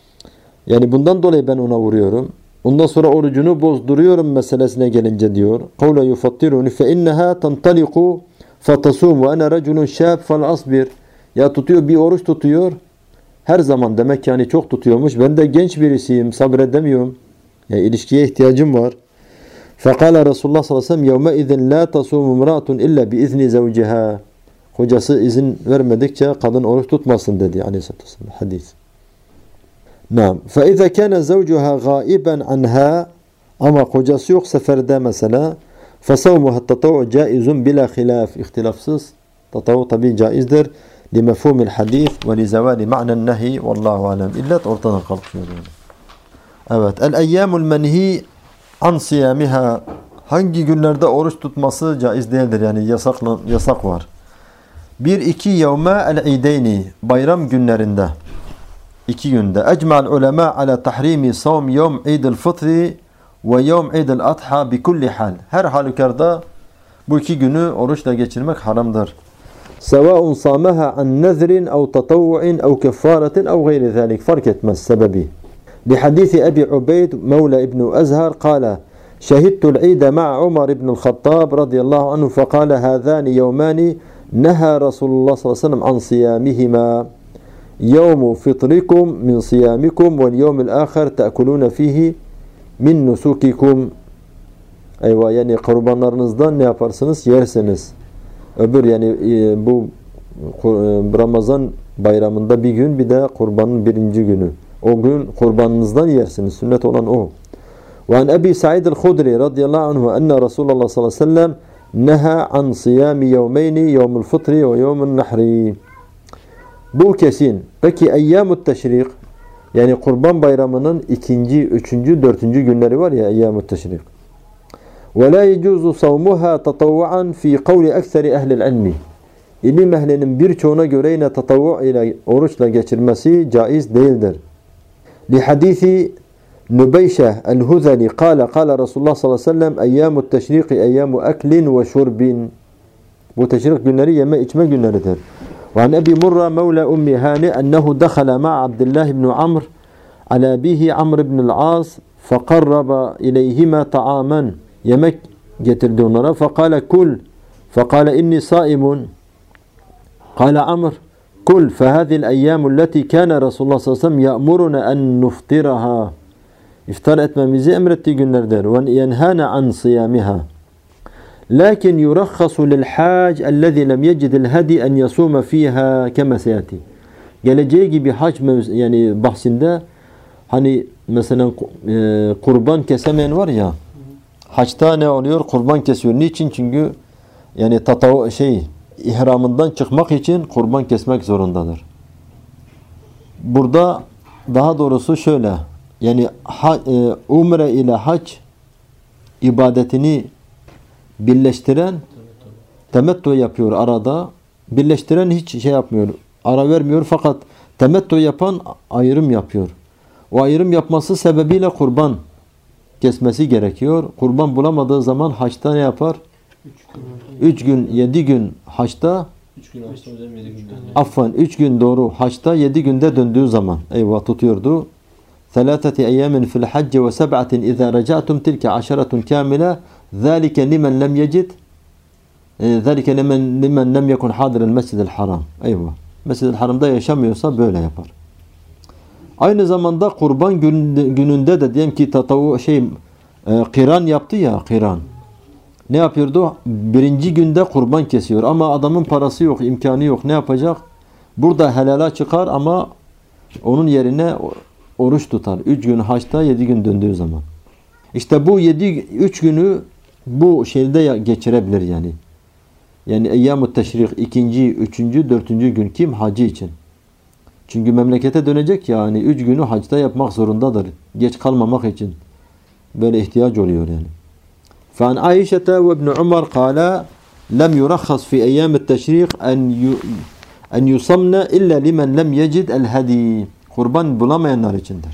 Yani bundan dolayı ben ona vuruyorum. Ondan sonra orucunu bozduruyorum meselesine gelince diyor. Kavle yufattiruni fe inneha tantaliku fatasum ve ana raculun şab fel asbir. Ya tutuyor, bir oruç tutuyor. Her zaman demek yani çok tutuyormuş. Ben de genç birisiyim, sabredemiyorum. Yani ilişkiye ihtiyacım var. Fekala Resulullah sallallahu aleyhi ve sellem yevme izin la tasumu imra'atun illa bi izni zavciha. Kocası izin vermedikçe kadın oruç tutmasın dedi aleyhissalatü vesselam. Hadis. Naam. Fe iza kana zavcuha gaiben anha, ama kocası yok seferde mesela, fesavmuha tatavvu caizun bila hilaf. İhtilafsız tatavvu tabi caizdir. Limefhumil hadis ve li zavali ma'nen nehi vallahu alem. İllet ortadan kalkıyor. Evet. El eyyamul menhi an siyamiha. Hangi günlerde oruç tutması caiz değildir? Yani yasak, yasak var. Bir iki yevme el-ideyni, bayram günlerinde, iki günde. Ecma'l ulema ala tahrimi savm yevm idil fıtri ve yevm idil adha bi kulli hal. Her halükarda bu iki günü oruçla geçirmek haramdır. Sevaun samaha an nezrin ev tatavvu'in ev kefaretin ev gayri zalik. Fark etmez sebebi. Li hadisi Ebi Ubeyd Mevla İbn Azhar kâle şehidtu'l ide ma'a Umar İbn'l Khattab radıyallahu anhu fekâle hâzâni yevmâni neha Resulullah sallallahu aleyhi ve sellem an siyamihima. Yevmu fitrikum min siyamikum vel yevmil âkhar te'kulûne fihi min nusukikum. Eyvah, yani kurbanlarınızdan ne yaparsınız? Yersiniz. Öbür yani e, bu e, Ramazan bayramında bir gün, bir de kurbanın birinci günü. O gün kurbanınızdan yersiniz. Sünnet olan o. Ve an Ebi Sa'id el-Hudri radıyallahu anhu enne Resulullah sallallahu aleyhi ve sellem neha an siyami yevmeyni yevmul fıtri ve yevmul nahri. Bu kesin. Peki eyyamut teşrik, yani kurban bayramının ikinci, üçüncü, dördüncü günleri var ya, eyyamut teşrik. Ve la yecuzu savmuha tatavvuan fi kavli ekseri ehlil ilmi. İlim ehlinin birçoğuna göre yine tatavvu ile oruçla geçirmesi caiz değildir. Li hadisi Nubeyşeh el-Huzali kâle kâle Resulullah sallallahu aleyhi ve sellem eyyâmut teşriki eyyâmu eklin ve şurbin. Bu teşrik günleri yeme içme günleridir. Ve an Ebi Murra mevla ummi hani ennehu dekhala ma'a Abdullah ibn Amr ala abihi Amr ibn al-As feqarraba ileyhima ta'aman. Yemek getirdi onlara. Fekale kul. Fekale inni saimun. Kale Amr kul fehâzil eyyâmu alleti kâne Resulullah sallallahu aleyhi ve sellem ya'muruna en nuftiraha. İftar etmemizi emrettiği günlerdir. Ve yenhâne an siyâmiha. Lakin yurakhasu lil hac ellezî lem yecidil hadi en yasûme fîhâ kema seyati. Geleceği gibi hac yani bahsinde hani mesela e, kurban kesemeyen var ya, haçta ne oluyor? Kurban kesiyor. Niçin? Çünkü yani tatav şey ihramından çıkmak için kurban kesmek zorundadır. Burada daha doğrusu şöyle, yani ha, e, umre ile hac ibadetini birleştiren temettu yapıyor arada. Birleştiren hiç şey yapmıyor. Ara vermiyor, fakat temettu yapan ayrım yapıyor. O ayrım yapması sebebiyle kurban kesmesi gerekiyor. Kurban bulamadığı zaman haçta ne yapar? üç gün, yedi gün haçta, üç gün haçta hocam, yedi gün. Affan üç gün doğru haçta, yedi günde döndüğü zaman eyvah tutuyordu. ثلاثة أيام في الحج وسبعة إذا رجعتم تلك عشرة كاملة ذلك لمن لم يجد ذلك لمن لمن لم يكن حاضر المسجد الحرام. Eyvah. Mescid-i Haram'da yaşamıyorsa böyle yapar. Aynı zamanda kurban gününde de diyelim ki tatavu şey e, kiran yaptı ya, kiran. Ne yapıyordu? Birinci günde kurban kesiyor ama adamın parası yok, imkanı yok. Ne yapacak? Burada helala çıkar ama onun yerine oruç tutar. üç gün haçta, yedi gün döndüğü zaman. İşte bu yedi üç günü bu şeyde geçirebilir yani. Yani eyyam-ı teşrik ikinci, üçüncü, dördüncü gün kim? Hacı için. Çünkü memlekete dönecek ya, yani üç günü hacda yapmak zorundadır. Geç kalmamak için. Böyle ihtiyaç oluyor yani. فعن عائشة وابن عمر قال لم يرخص في أيام التشريق أن أن يصمن إلا لمن لم يجد الهدي. Kurban bulamayanlar içindir.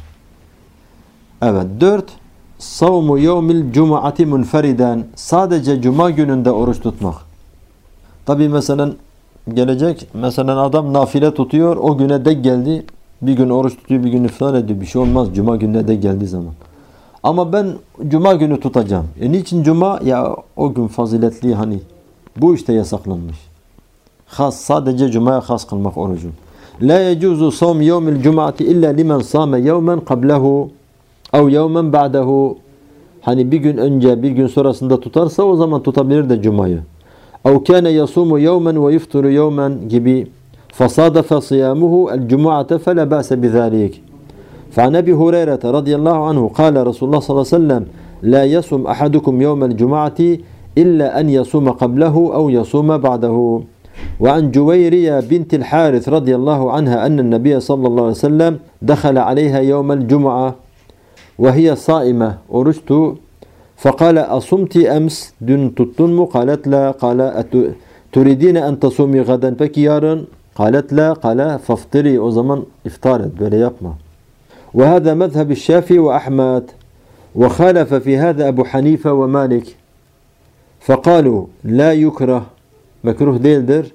Evet. Dört. Savmu yevmil cum'ati munferiden. Sadece cuma gününde oruç tutmak. Tabi mesela gelecek, mesela adam nafile tutuyor, o güne denk geldi. Bir gün oruç tutuyor, bir gün iftar ediyor. Bir şey olmaz cuma gününe denk geldiği zaman. Ama ben cuma günü tutacağım. E niçin cuma? Ya o gün faziletli, hani bu işte yasaklanmış. Has, sadece cumaya has kılmak orucu. La yecuzu savm yevmil cum'ati illa limen sâme yevmen qablehu ev yevmen ba'dehu. Hani bir gün önce, bir gün sonrasında tutarsa o zaman tutabilir de cumayı. Ev kâne yasumu yevmen ve yufturu yevmen gibi. Fasadafe siyamuhu el cum'ate fe la ba'se bizâlik. فعن أبي هريرة رضي الله عنه قال رسول الله صلى الله عليه وسلم لا يصوم أحدكم يوم الجمعة إلا أن يصوم قبله أو يصوم بعده. وعن جويرية بنت الحارث رضي الله عنها أن النبي صلى الله عليه وسلم دخل عليها يوم الجمعة وهي صائمة أرجت فقال أصمت أمس دن تتنم؟ قالت لا. قال تريدين أن تصومي غدا فكيارا؟ قالت لا. قال فافطري o zaman iftar et, böyle yapma. وهذا مذهب الشافعي وأحمد وخالف في هذا أبو حنيفة ومالك فقالوا لا يكره, مكروه değildir.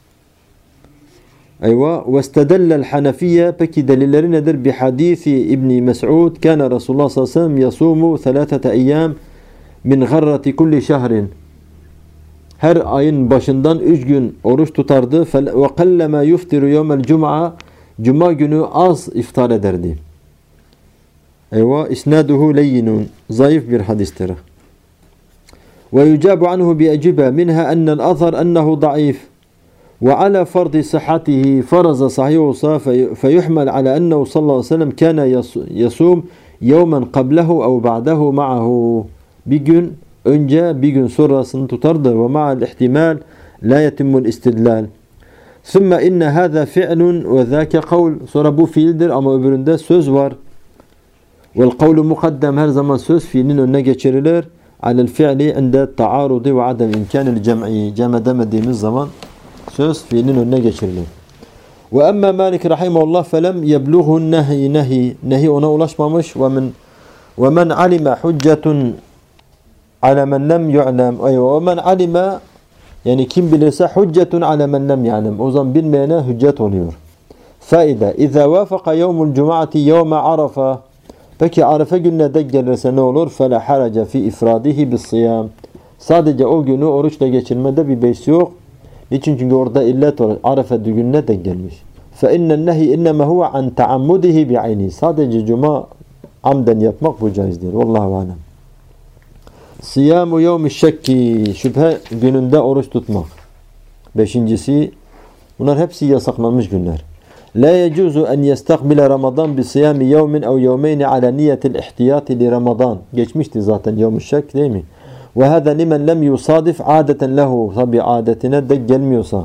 أيوة. واستدل الحنفية peki delilleri nedir? بحديث ابن مسعود كان رسول الله صلى الله عليه وسلم يصوم ثلاثة أيام من غرة كل شهر. Her ayın başından üç gün oruç tutardı. وَقَلَّمَا يُفْتِرُ يَوْمَ الْجُمْعَةِ Cuma günü az iftar ederdi. Eyvah, isnaduhu leyyinun. Zayıf bir hadistir. ويجاب عنه بأجوبة منها أن الأثر أنه ضعيف وعلى فرض صحته فرز صحيحه فيحمل على أنه صلى الله عليه وسلم كان يصوم يوما قبله أو بعده معه bir gün önce bir gün sonrasını tutardı ve ma'al ihtimal la yetimul istidlal. Sümme inne hâzâ fi'lun ve zâke kavl. Sonra bu fiildir ama öbüründe söz var. Vel kavlu mukaddem, her zaman söz fiilin önüne geçirilir. Alel fi'li inde ta'arudi ve adem imkanil cem'i. Cem edemediğimiz zaman söz fiilin önüne geçirilir. Ve emme Malik rahimahullah felem yebluğun nehi nehi. Nehi ona ulaşmamış. Ve men ve men alime hüccetun ala men lem yu'lem. Ve men alime, yani kim bilirse hüccetun ala men lem ya'lem. O zaman bilmeyene hüccet oluyor. Faide. İza vafaka yevmul cum'ati yevme arafa. Peki Arife gününe denk gelirse ne olur? فَلَا حَرَجَ فِي اِفْرَادِهِ بِالصِّيَامِ. Sadece o günü oruçla geçirmede bir beis yok. Niçin? Çünkü orada illet olur. Arife gününe denk gelmiş. فَاِنَّ النَّهِ اِنَّمَا هُوَ عَنْ تَعَمُّدِهِ بِعَيْنِهِ. Sadece cuma amden yapmak bu caizdir. Vallahu alem. Siyamu yevmi şekki. Şüphe gününde oruç tutmak. Beşincisi, bunlar hepsi yasaklanmış günler. La yecuzu en yestakbile Ramazan bi siyami yevmin ev yevmeyni ala niyetil ihtiyati li Ramazan. Geçmişti zaten yevmi şek değil mi? Ve hâzâ limen lem yusadif adeten lehu. Tabi adetine de gelmiyorsa.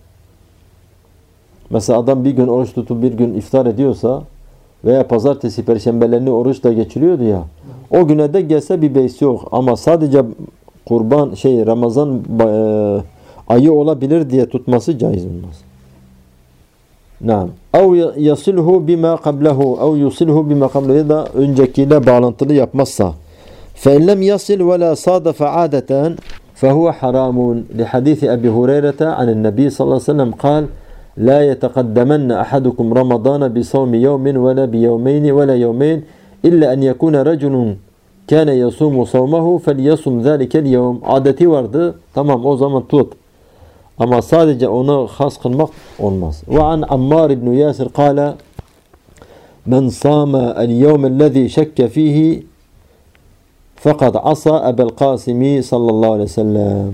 Mesela adam bir gün oruç tutup bir gün iftar ediyorsa veya pazartesi perşembelerini oruçla geçiriyordu ya. O güne de gelse bir beis yok. Ama sadece kurban şey Ramazan e, ayı olabilir diye tutması caiz olmaz. Naam. Ev yasilhu bima qablahu ev yusilhu bima qablahu, ya da öncekiyle bağlantılı yapmazsa. Fe in lem yasil ve la sadafa adeten fehuve haramun. Li hadisi Ebi Hureyre'te anin Nebi sallallahu aleyhi ve sellem kal la yetekaddemenna ahadukum Ramazana bi savmi yevmin ve la bi yevmeyni ve la yevmeyn illa en yekune reculun kâne yasumu savmahu fel yasum zâlikel yevm. Adeti vardı. Tamam, o zaman tut. Ama sadece onu has kılmak olmaz. Ve an Ammar ibn Yasir kâle men sâme el yevmellezî şekke fîhî fekad asa Ebel Kasimi sallallahu aleyhi ve sellem.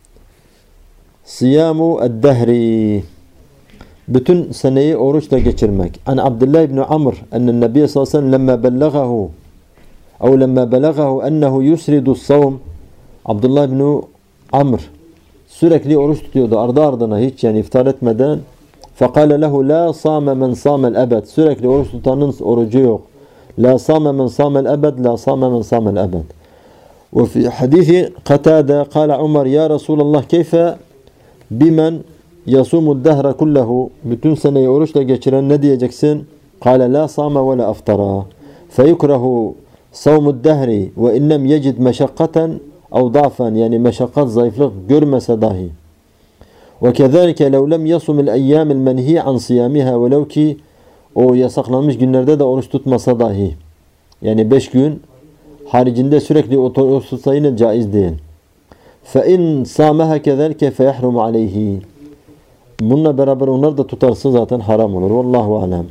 Siyamu eddehri. Bütün seneyi oruçla geçirmek. An Abdullah ibn Amr ennen Nebi sallallahu aleyhi ve sellem lemma bellagahu ev lemma belagahu ennehu yusridu savm. Abdullah ibn Amr sürekli oruç tutuyordu ardı ardına, hiç yani iftar etmeden. فَقَالَ لَهُ لَا صَامَ مَنْ صَامَ الْأَبَدِ. Sürekli oruç tutanın orucu yok. لَا صَامَ مَنْ صَامَ الْأَبَدِ لَا صَامَ مَنْ صَامَ الْأَبَدِ. وفي حديث قتادة قال عمر يا رسول الله كيف بمن يصوم الدهر كله. Bütün seneyi oruçla geçiren ne diyeceksin? قال لا صام ولا أفطر فيكره صوم الدهر وإن لم يجد مشقة أو ضعفا, yani meşakkat, zayıflık görmese dahi. وكذلك لو لم يصم الأيام المنهي عن صيامها ولو ki o yasaklanmış günlerde de oruç tutmasa dahi. Yani beş gün haricinde sürekli oruç tutsa yine caiz değil. فَاِنْ صَامَهَا كَذَلْكَ فَيَحْرُمُ عَلَيْهِ. Bununla beraber onlar da tutarsa zaten haram olur. Vallahu alem.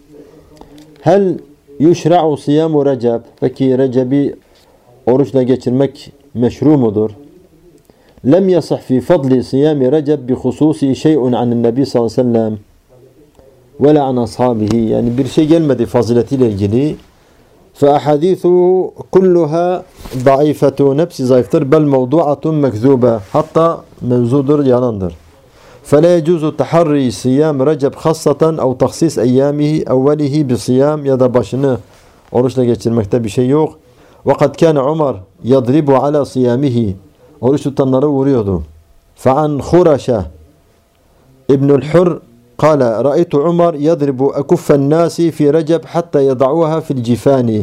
Hel yuşra'u siyamu Recep. Peki Recep'i oruçla geçirmek meşru mudur? Lem yasih fi fadli siyami Recep bi hususi şey'un anin Nebi sallallahu aleyhi ve sellem ve la an ashabihi. Yani bir şey gelmedi faziletiyle ilgili. Fe ahadithu kulluha daifetun. Hepsi zayıftır. Bel mevdu'atun mekzube. Hatta mevzudur, yalandır. فلا يجوز تحري صيام رجب خاصة أو تخصيص أيامه أوله بصيام, ya da başını oruçla geçirmekte bir şey yok. وقد كان عمر يضرب على صيامه. Oruç tutanları vuruyordu. فعن خرشة ابن الحر قال رأيت عمر يضرب أكف الناس في رجب حتى يضعوها في الجفان.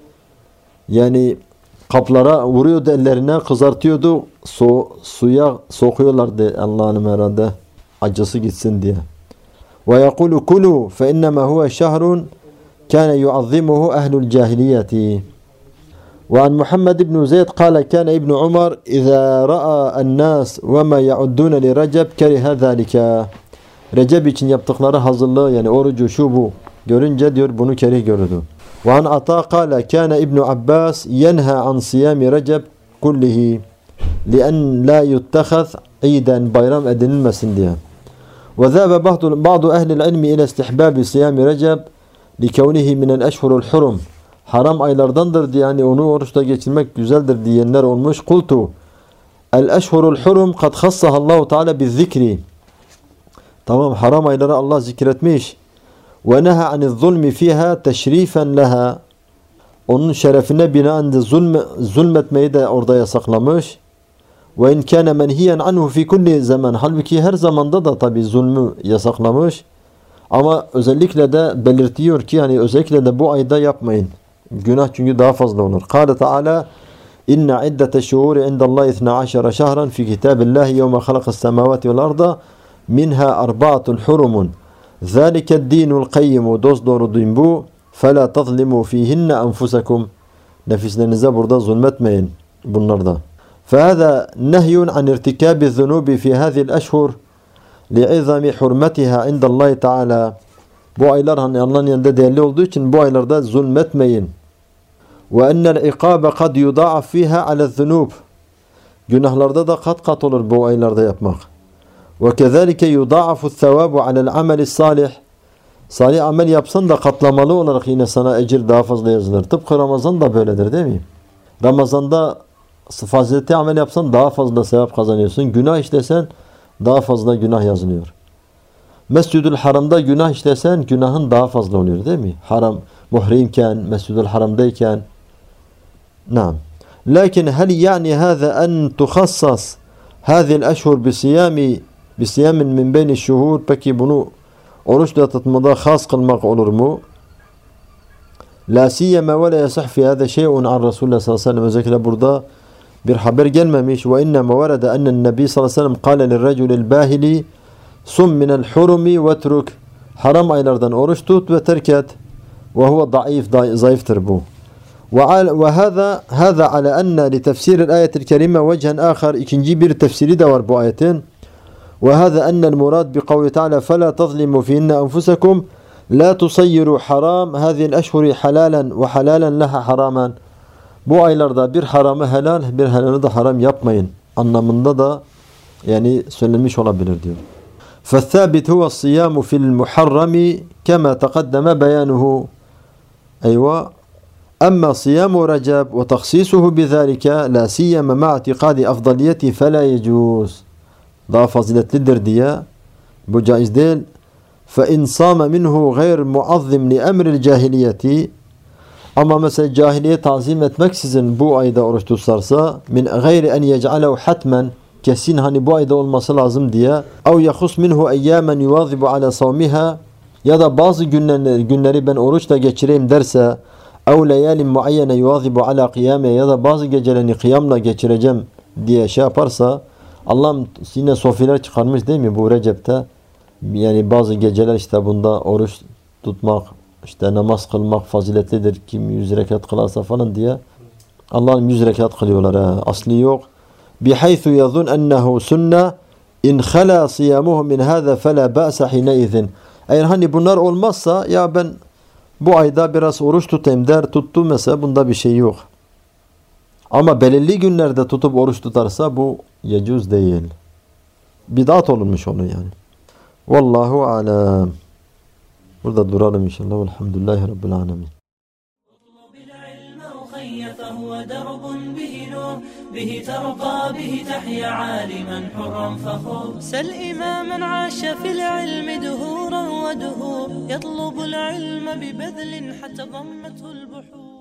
Yani kaplara vuruyordu, ellerine kızartıyordu, su, suya sokuyorlardı Allah'ın herhalde acısı gitsin diye. Ve yekulu kulu fe innema huve şehrun kâne yuazzimuhu ehlul cahiliyeti. Ve an Muhammed ibn Zeyd kâle kâne ibn Umar izâ ra'a ennâs ve mâ ya'uddûne li Recep kerihe zâlike. Recep için yaptıkları hazırlığı, yani orucu şu bu görünce diyor bunu kerih görürdü. Ve an Ata kâle kâne ibn Abbas yenha an siyami Recep kullihi. لأن لا يتخذ عيدا bayram edinilmesin diye. وذهب بعض بعض أهل العلم إلى استحباب صيام رجب لكونه من الأشهر الحرم. Haram aylardandır diye, yani onu oruçta geçirmek güzeldir diyenler olmuş. Kultu el eşhurul hurum kad khassaha Allahu Teala bi zikri. Tamam, haram ayları Allah zikretmiş. Ve neha anil zulmi fiha teşrifen leha. Onun şerefine binaen de zulm, zulmetmeyi de orada yasaklamış. Ve in kana menhiyen anhu fi kulli zaman. Halbuki her zamanda da tabi zulmü yasaklamış. Ama özellikle de belirtiyor ki, yani özellikle de bu ayda yapmayın. Günah çünkü daha fazla olur. Kâle Teala İnne iddete şuhuri indallahi ithna aşara şahran fi kitabillahi yevme halakas semavati vel arda minha arba'atun hurumun. Zâliket dinul qayyimu. Dost doğru din bu. Fela tazlimu fihinne enfusakum. Nefislerinize burada zulmetmeyin bunlarda. Fehâzâ nehyun an irtikâbi zunubi fi hâzil eşhur li'izami hurmetiha indallahi Teala. Bu aylar hani Allah'ın yanında değerli olduğu için bu aylarda zulmetmeyin. Ve ennel ikabe kad yudâ'af fiha ale'z-zunub. Günahlarda da kat kat olur bu aylarda yapmak. Ve kezalike yudâ'afu's-sevâbu ale'l-ameli-s-salih. Salih amel yapsan da katlamalı olarak yine sana ecir daha fazla yazılır. Tıpkı Ramazan da böyledir değil mi? Ramazanda fazileti amel yapsan daha fazla sevap kazanıyorsun. Günah işlesen daha fazla günah yazılıyor. Mescid-ül Haram'da günah işlesen günahın daha fazla oluyor değil mi? Haram muhrimken, Mescid-ül Haram'dayken. Naam. Lakin hel yani hâzâ en tuhassas hâzil eşhur bisiyami bisiyamin min beyni şuhur. Peki bunu oruçla tutmada khas kılmak olur mu? La siyeme ve la yasih fi hâzâ şey'un an Resulullah sallallahu aleyhi ve sellem. Özellikle burada bir haber gelmemiş. Ve inneme verede ennen nebi sallallahu aleyhi ve sellem kâle lirreculil bâhili sum minel hurumi ve truk. Haram aylardan oruç tut ve terk et. Ve huve zayıf, zayıftır bu. Ve hâzâ hâzâ ala enne li tefsiril ayetil kerime vecehen âkhar. İkinci bir tefsiri de var bu ayetin. Ve hâzâ ennel murad bi kavli Teala felâ tazlimu fihinne enfusakum la tusayyiru haram hâzihil eşhuri halâlen ve halâlen leha haramen. Bu aylarda bir haramı helal, bir helalı da haram yapmayın anlamında da yani söylenmiş olabilir diyor. فالثابت هو الصيام في المحرم كما تقدم بيانه. أيوة. أما صيام رجب وتخصيصه بذلك لا سيما مع اعتقاد أفضليته فلا يجوز. Daha faziletlidir diye bu caiz değil. فإن صام منه غير معظم لأمر الجاهلية. Ama mesela cahiliye tazim etmeksizin bu ayda oruç tutarsa min gayri en yec'alehu hatmen, kesin hani bu ayda olması lazım diye, ev yahus minhu eyyamen yuvazibu ala savmiha, ya da bazı günleri, günleri ben oruçla geçireyim derse, ev leyalin muayyene yuvazibu ala kıyame, ya da bazı gecelerini kıyamla geçireceğim diye şey yaparsa, Allah'ım yine sofiler çıkarmış değil mi bu Recep'te? Yani bazı geceler işte bunda oruç tutmak, işte namaz kılmak faziletlidir. Kim yüz rekat kılarsa falan diye. Allah'ın yüz rekat kılıyorlar. Ha. Asli yok. Bihaythu yazun ennehu sünne in khala siyamuhu min hâzâ felâ ba'sa hineizin. Eğer hani bunlar olmazsa ya ben bu ayda biraz oruç tutayım der, tuttu mesela, bunda bir şey yok. Ama belirli günlerde tutup oruç tutarsa bu yecuz değil. Bidat olunmuş onu yani. Vallahu alem. Burada duralım inşallah. Velhamdülillahi Rabbil alemin. فهو درب به نور به ترقى به تحيا عالما حرا فخور سل إماما عاش في العلم دهورا ودهور يطلب العلم ببذل حتى ضمته البحور